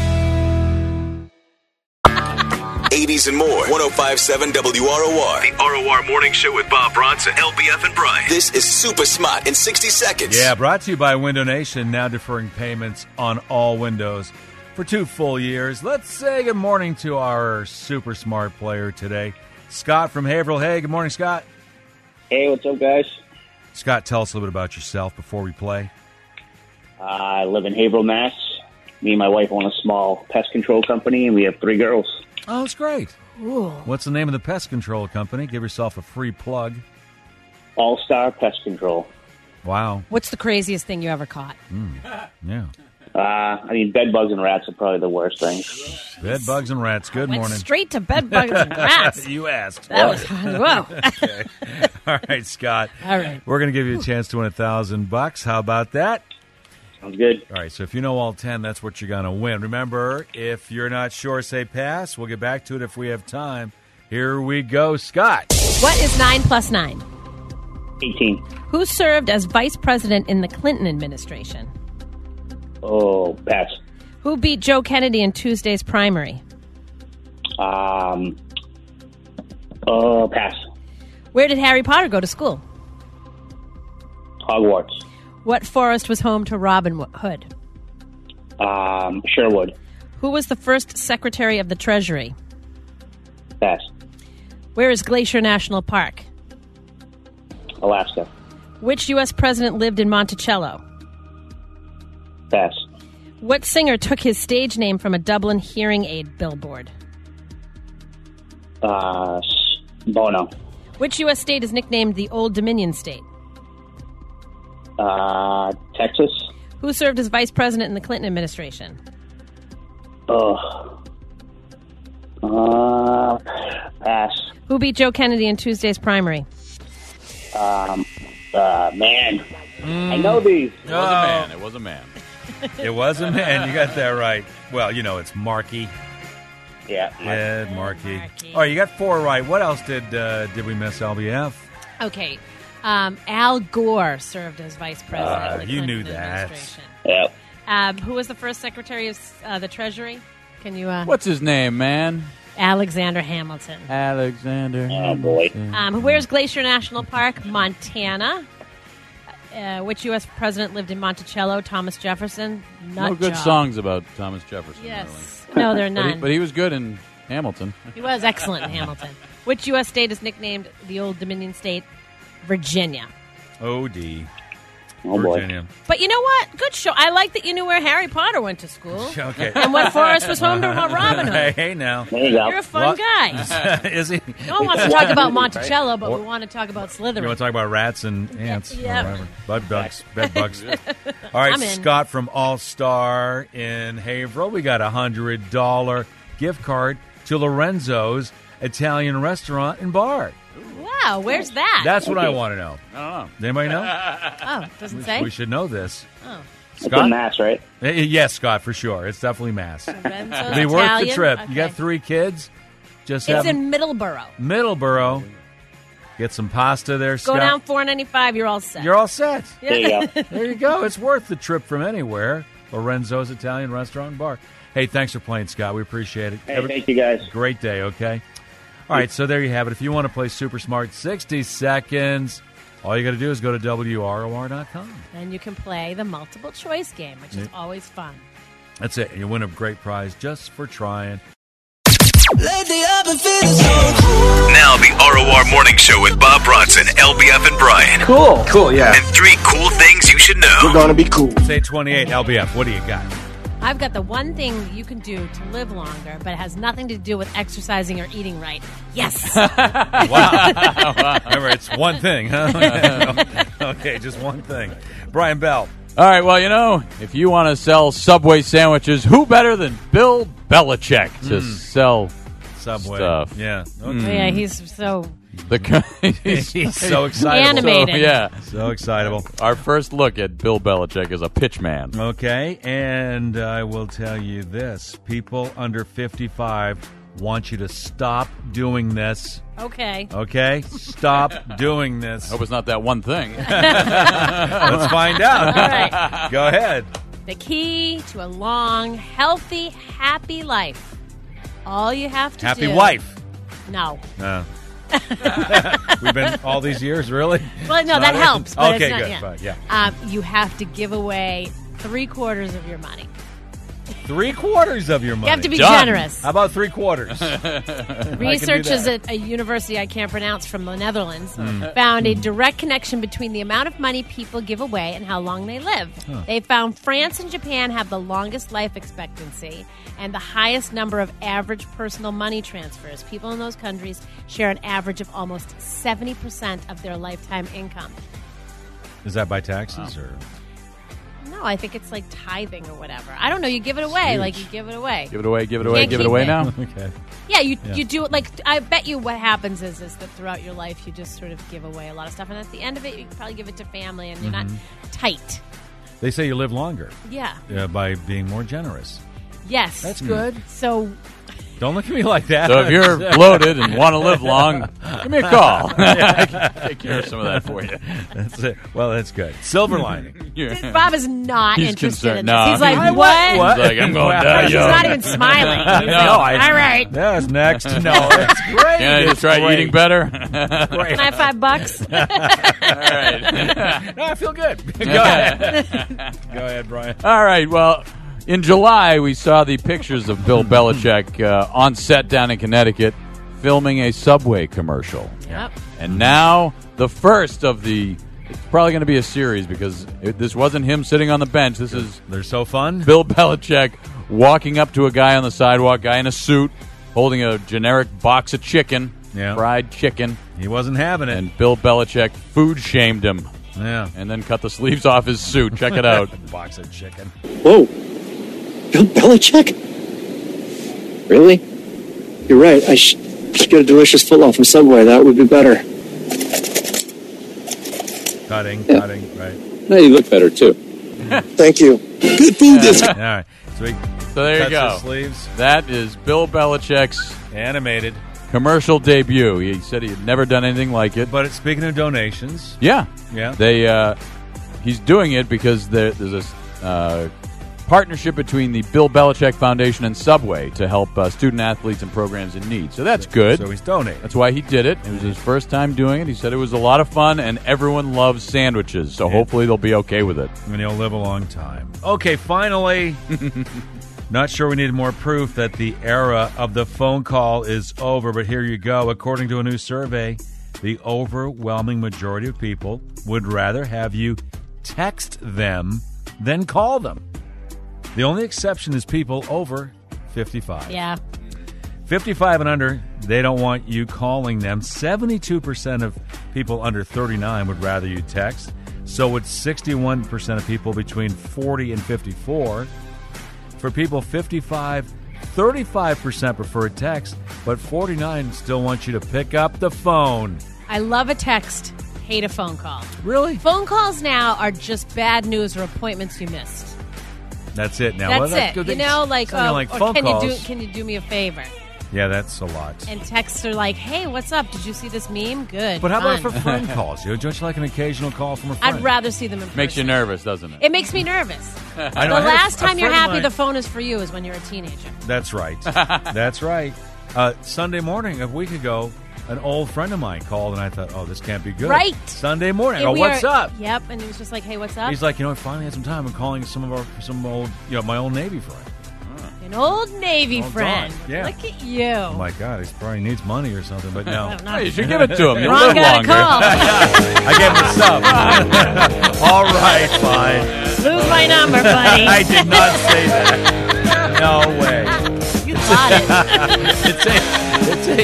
80s and more. 105.7 WROR. The ROR Morning Show with Bob Bronson, LBF, and Brian. This is Super Smart in 60 seconds. Yeah, brought to you by Window Nation, now deferring payments on all windows for 2 full years. Let's say good morning to our super smart player today, Scott from Haverhill. Hey, good morning, Scott. Hey, what's up, guys? Scott, tell us a little bit about yourself before we play. I live in Haverhill, Mass. Me and my wife own a small pest control company, and we have 3 girls. Oh, that's great. Ooh. What's the name of the pest control company? Give yourself a free plug. All-Star Pest Control. Wow. What's the craziest thing you ever caught? Yeah. Bed bugs and rats are probably the worst things. Bed bugs and rats. Good Went morning. straight to bed bugs and rats. You asked. That was whoa. Okay. All right, Scott. All right. We're going to give you a chance to win $1,000. How about that? Sounds good. All right, so if you know all 10, that's what you're going to win. Remember, if you're not sure, say pass. We'll get back to it if we have time. Here we go, Scott. What is 9 plus 9? 18. Who served as vice president in the Clinton administration? Oh, pass. Who beat Joe Kennedy in Tuesday's primary? Pass. Where did Harry Potter go to school? Hogwarts. What forest was home to Robin Hood? Sherwood. Who was the first Secretary of the Treasury? Pass. Where is Glacier National Park? Alaska. Which U.S. president lived in Monticello? Pass. What singer took his stage name from a Dublin hearing aid billboard? Bono. Which U.S. state is nicknamed the Old Dominion State? Texas. Who served as vice president in the Clinton administration? Pass. Who beat Joe Kennedy in Tuesday's primary? Man. I know these. It was a man. It was a man. It was a man. You got that right. Well, you know, it's Markey. Yeah. Ed Markey. All right, you got 4 right. What else did we miss, LBF? Okay. Al Gore served as vice president. in the You Clinton knew that. administration. Yep. Who was the first Secretary of the Treasury? Can you? What's his name, man? Alexander Hamilton. Alexander. Oh, boy. Where's Glacier National Park? Montana. Which U.S. president lived in Monticello? Thomas Jefferson. No good songs about Thomas Jefferson. Yes. No, there are none. But he was good in Hamilton. He was excellent in Hamilton. Which U.S. state is nicknamed the Old Dominion State? Virginia. O.D. Oh, boy. Virginia. But you know what? Good show. I like that you knew where Harry Potter went to school. Okay. And what forest was home to Robin Hood. Hey, now. There you go. You're a fun guy. Is he? No one wants to talk about Monticello, but we want to talk about Slytherin. You want to talk about rats and ants? Yep. Or whatever. Bed bugs. All right, I'm in. Scott from All Star in Haverhill. We got a $100 gift card to Lorenzo's Italian restaurant and bar. Wow, where's that? That's what I want to know. I don't know. Does anybody know? Oh, doesn't say? We should know this. Oh. It's in Mass, right? Yes, Scott, for sure. It's definitely Mass. Lorenzo's It'll be worth the Italian? trip. Okay. You got 3 kids. Just It's have in Middleborough. Middleborough. Get some pasta there, Go Scott. down $4.95. You're all set. You're all set. Yeah. There you go. There you go. It's worth the trip from anywhere. Lorenzo's Italian Restaurant and Bar. Hey, thanks for playing, Scott. We appreciate it. Hey, thank you, guys. Great day, okay? All right, so there you have it. If you want to play Super Smart 60 Seconds, all you got to do is go to WROR.com. And you can play the multiple choice game, which is always fun. That's it. You win a great prize just for trying. Now the ROR Morning Show with Bob Bronson, LBF, and Brian. Cool, yeah. And 3 cool things you should know. We're gonna be cool. Say 28, LBF. What do you got? I've got the one thing you can do to live longer, but it has nothing to do with exercising or eating right. Yes. Wow. Remember, it's one thing, huh? Okay, just one thing. Brian Bell. All right, well, you know, if you want to sell Subway sandwiches, who better than Bill Belichick to sell Subway stuff? Yeah. Yeah, he's so He's so excitable. animated. So, yeah. So excitable. Our first look at Bill Belichick as a pitch man. Okay, and I will tell you this. People under 55 want you to stop doing this. Okay. Okay? Stop doing this. Hope it's not that one thing. Let's find out. All right. Go ahead. The key to a long, healthy, happy life. All you have to Happy do. wife. No. No. We've been all these years, really? Well, no, It's that not helps. it? But Okay, it's not, good. yeah. Fine, yeah. You have to give away 3/4 of your money. 3/4 of your money. You have to be Done. generous. How about 3/4? Researchers at a university I can't pronounce from the Netherlands Hmm. found a direct connection between the amount of money people give away and how long they live. They found France and Japan have the longest life expectancy and the highest number of average personal money transfers. People in those countries share an average of almost 70% of their lifetime income. Is that by taxes or? No, I think it's like tithing or whatever. I don't know. You give it away. huge. Like you give it away. Give it away, give it You away, can't give it keep away it. now. Okay. Yeah, you do it like I bet you what happens is that throughout your life you just sort of give away a lot of stuff, and at the end of it you probably give it to family, and you're not tight. They say you live longer Yeah. by being more generous. Yes. That's good. So Don't look at me like that. So if you're bloated and want to live long, give me a call. I can take care of some of that for you. That's it. Well, that's good. Silver lining. Bob is not He's interested in concerned. this. No. He's like, He's- what? He's like, I'm going to die He's young. not even smiling. He's like, No, all right. That's next. No, it's great. Can I It's just try great. eating better? Can I have $5? All right. No, I feel good. Go ahead. Go ahead, Brian. All right. Well, in July, we saw the pictures of Bill Belichick on set down in Connecticut filming a Subway commercial. Yep. And now the first of the... It's probably going to be a series because this wasn't him sitting on the bench. This is They're so fun. Bill Belichick walking up to a guy on the sidewalk, guy in a suit, holding a generic box of chicken, fried chicken. He wasn't having it. And Bill Belichick food shamed him. Yeah. And then cut the sleeves off his suit. Check it out. Box of chicken. Whoa. Bill Belichick? Really? You're right. I should get a delicious footlong from Subway. That would be better. Cutting, right. Now you look better, too. Thank you. Good food this All right. So there you cuts go. his sleeves. That is Bill Belichick's Animated. commercial debut. He said he had never done anything like it. But speaking of donations. Yeah. Yeah. He's doing it because there's a partnership between the Bill Belichick Foundation and Subway to help student athletes and programs in need. So that's good. So he's donating. That's why he did it. It was his first time doing it. He said it was a lot of fun, and everyone loves sandwiches. So hopefully they'll be okay with it. And he'll live a long time. Okay, finally. Not sure we needed more proof that the era of the phone call is over, but here you go. According to a new survey, the overwhelming majority of people would rather have you text them than call them. The only exception is people over 55. Yeah. 55 and under, they don't want you calling them. 72% of people under 39 would rather you text. So would 61% of people between 40 and 54. For people 55, 35% prefer text, but 49 still want you to pick up the phone. I love a text, hate a phone call. Really? Phone calls now are just bad news or appointments you missed. That's it now. That's Well, it. good. You know, like, Something like or phone can calls. can you do me a favor? Yeah, that's a lot. And texts are like, hey, what's up? Did you see this meme? Good. But how about fun. for friend calls? Don't you like an occasional call from a friend? I'd rather see them in person. Makes you nervous, doesn't it? It makes me nervous. I know, The I had last a time you're friend of happy mine- the phone is for you is when you're a teenager. That's right. That's right. Sunday morning, a week ago, an old friend of mine called, and I thought, oh, this can't be good. Right. Sunday morning. And Oh, we what's are- up? Yep, and he was just like, hey, what's up? He's like, I finally had some time. I'm calling some old, my old Navy friend. An old Navy Old friend. Don, yeah. Look at you. Oh my God, he probably needs money or something, but no. Hey, you should give it to him. You'll Wrong live guy to longer. call. I gave him a sub. All right, fine. Lose my number, buddy. I did not say that. No way. You thought it. It's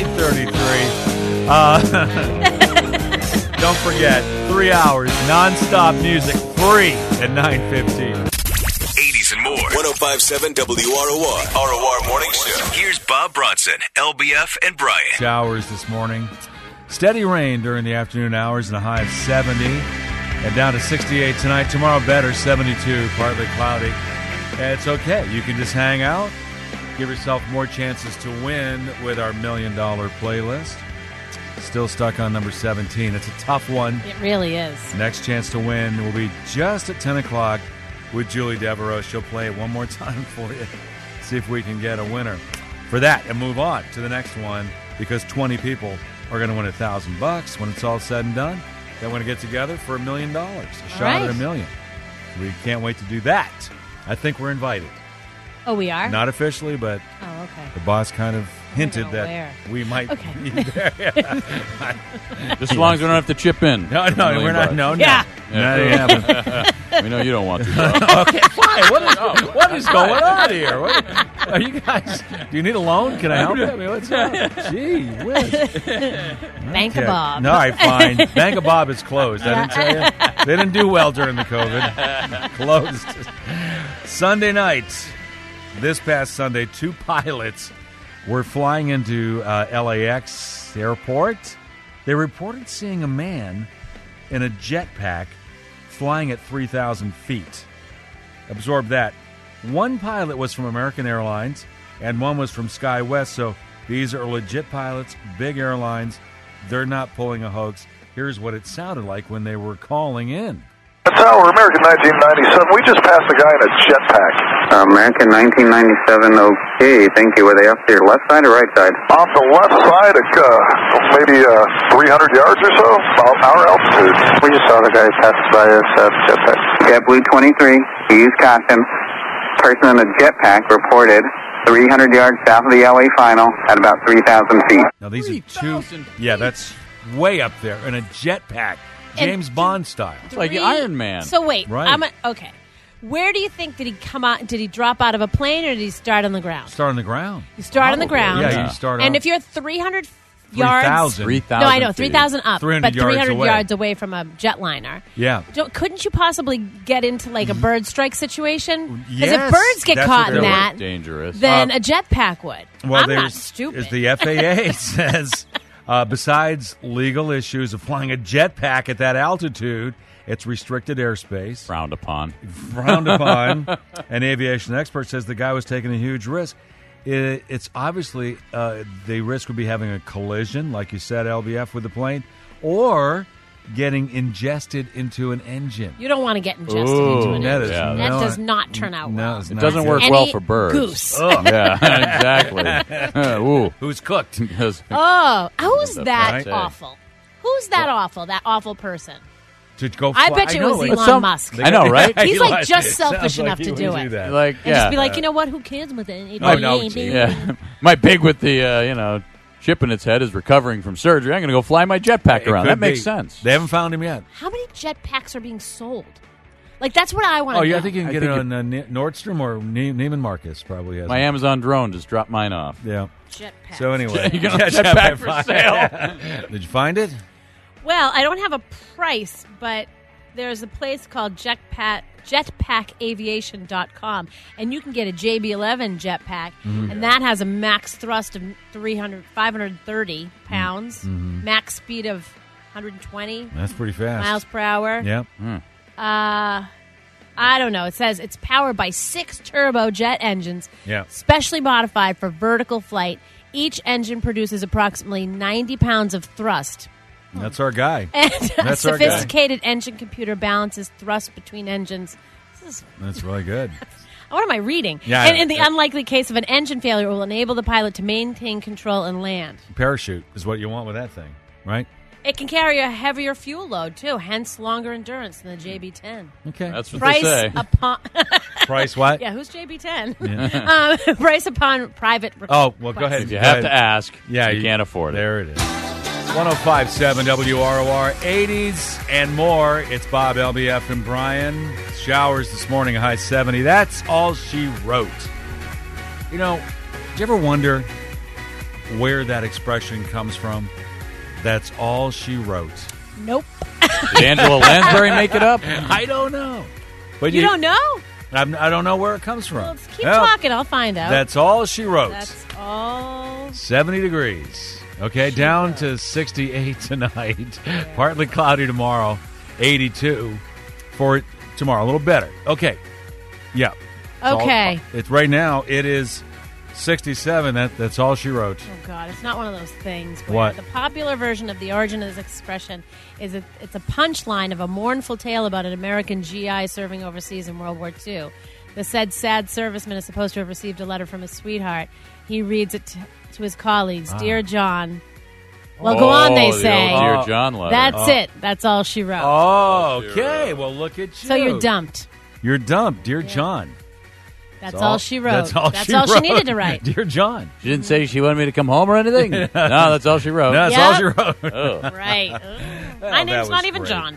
8:33. Don't forget, 3 hours nonstop music, free at 9:15. 80s and more. 105.7 WROR. ROR Morning Show. Here's Bob Bronson, LBF, and Brian. Showers this morning. Steady rain during the afternoon hours and a high of 70. And down to 68 tonight. Tomorrow better, 72, partly cloudy. And it's okay. You can just hang out. Give yourself more chances to win with our $1 Million playlist. Still stuck on number 17. It's a tough one. It really is. Next chance to win will be just at 10 o'clock with Julie Devereaux. She'll play it one more time for you. See if we can get a winner for that and move on to the next one, because 20 people are going to win $1,000 when it's all said and done. They want to get together for $1 million, a shot at $1 million. We can't wait to do that. I think we're invited. Oh, we are? Not officially, but Oh, okay. the boss kind of hinted know that where. we might Okay. be there. Just as long as we don't have to chip in. No, we're not. No, Yeah. That ain't happening. We know you don't want to. Okay, fine. What is going on here? Are you guys? Do you need a loan? Can I help you? I mean, what's up? Gee whiz. Bank of Okay. Bob. No, all right, fine. Bank of Bob is closed. I didn't tell you. They didn't do well during the COVID. Closed. Sunday night. This past Sunday, 2 pilots were flying into LAX airport. They reported seeing a man in a jetpack flying at 3,000 feet. absorb that. One pilot was from American Airlines, and one was from SkyWest, so these are legit pilots, big airlines. They're not pulling a hoax. Here's what it sounded like when they were calling in. Tower, American 1997. We just passed a guy in a jetpack. American 1997, okay, thank you. Were they up to your left side or right side? On the left side, maybe 300 yards or so, about our altitude. We just saw the guy pass by us jetpack. JetBlue 23, use caution. Person in the jetpack reported 300 yards south of the LA final at about 3,000 feet. Now, these are two. Yeah, that's way up there in a jetpack. James Bond style. It's like Iron Man. So wait, Right. Okay. Where do you think did he come out? Did he drop out of a plane or did he start on the ground? Start on the ground. You start on the ground. Yeah, you start And off if you're 300 yards, 3,000. no, I know 3,000 up, 300 but yards 300 away. yards away from a jetliner. Yeah. Couldn't you possibly get into like a bird strike situation? Because Yes, if birds get that's caught what in they were. that, Dangerous. then a jetpack would. Well, I'm not there's- stupid. As the FAA says, besides legal issues of flying a jetpack at that altitude, it's restricted airspace. Frowned upon. Frowned upon. An aviation expert says the guy was taking a huge risk. It's obviously the risk would be having a collision, like you said, LBF, with the plane, or getting ingested into an engine. You don't want to get ingested Ooh, into an that engine. is That no- does not turn out well. it's It not doesn't good. work Any well for birds. goose. Oh. Yeah, exactly. Ooh. Who's cooked? Because- Oh, who's that Right. awful? Who's that awful? That awful person? To go I fly- bet you it was know, Elon Musk. I know, right? He's like Elon- just it selfish sounds enough like to he do would it. that. Like, And just be yeah. like, you know what? Who cares with it? Oh, no, Yeah. My pig with the, chip in its head is recovering from surgery. I'm going to go fly my jetpack It around. could That makes be. sense. They haven't found him yet. How many jetpacks are being sold? Like, that's what I want to Oh, know. yeah, I think you can I get it think on Nordstrom or Neiman Marcus probably has My it. Amazon drone just dropped mine off. Yeah. Jetpack. So anyway. You got a jetpack for sale. Did you find it? Well, I don't have a price, but there's a place called jetpackaviation.com, and you can get a JB11 jetpack, and that has a max thrust of 530 pounds, max speed of 120 That's pretty fast. miles per hour. Yep. I don't know. It says it's powered by 6 turbojet engines, Yeah. specially modified for vertical flight. Each engine produces approximately 90 pounds of thrust. That's our guy. And a That's our guy. sophisticated engine computer balances thrust between engines. That's really good. What am I reading? Yeah, and in the yeah. unlikely case of an engine failure, it will enable the pilot to maintain control and land. Parachute is what you want with that thing, right? It can carry a heavier fuel load, too, hence longer endurance than the JB-10. Okay. That's what Price they say. upon... Price what? Yeah, who's JB-10? Price upon private request. Oh, well, go ahead. If you have to ask, Yeah, you can't afford it. There it is. 105.7 WROR, 80s and more. It's Bob, LBF, and Brian. Showers this morning, a high 70. That's all she wrote. You know, did you ever wonder where that expression comes from? That's all she wrote. Nope. Did Angela Lansbury make it up? I don't know. But You don't know? I don't know where it comes from. Well, keep Well, talking. I'll find out. That's all she wrote. That's all. 70 degrees. Okay, down to 68 tonight. Partly cloudy tomorrow. 82 for tomorrow. A little better. Okay. Yeah. Okay. It's right now. It is 67. That's all she wrote. Oh, God. It's not one of those things where What? the popular version of the origin of this expression is it's a punchline of a mournful tale about an American GI serving overseas in World War II. The said sad serviceman is supposed to have received a letter from his sweetheart. He reads it to his colleagues. Dear John. Well, go on, they the say. old Dear John letter. That's it. That's all she wrote. Oh, okay. Well, look at you. So you're dumped. You're dumped. Dear John. That's all she wrote. That's all That's she all she wrote. needed to write. Dear John. She didn't say she wanted me to come home or anything. No, that's all she wrote. No, that's all she wrote. Oh. Right. Oh, My that name's was not even great. John.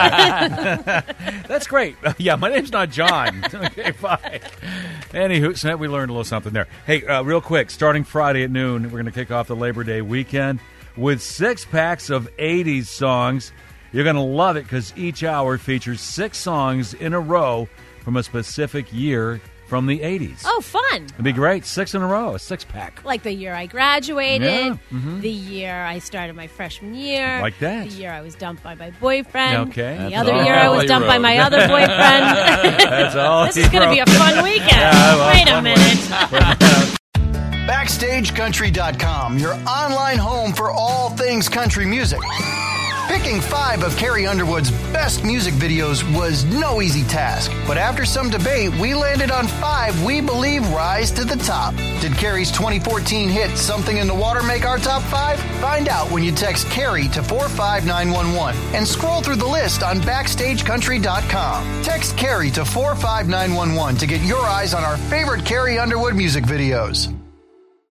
That's great. Yeah, my name's not John. Okay, fine. Anywho, so we learned a little something there. Hey, real quick, starting Friday at noon, we're going to kick off the Labor Day weekend with 6 packs of 80s songs. You're going to love it because each hour features 6 songs in a row from a specific year from the 80s. Oh, fun. It'd be great. 6 in a row, a 6-pack. Like the year I graduated, Yeah, mhm. the year I started my freshman year. Like that. The year I was dumped by my boyfriend. Okay. The That's other all year I was he dumped by wrote. my other boyfriend. That's all This he is going to wrote. be a fun weekend. Yeah, well, Wait a fun minute. BackstageCountry.com, your online home for all things country music. Picking 5 of Carrie Underwood's best music videos was no easy task, but after some debate, we landed on 5 we believe rise to the top. Did Carrie's 2014 hit Something in the Water make our top 5? Find out when you text Carrie to 45911 and scroll through the list on BackstageCountry.com. Text Carrie to 45911 to get your eyes on our favorite Carrie Underwood music videos.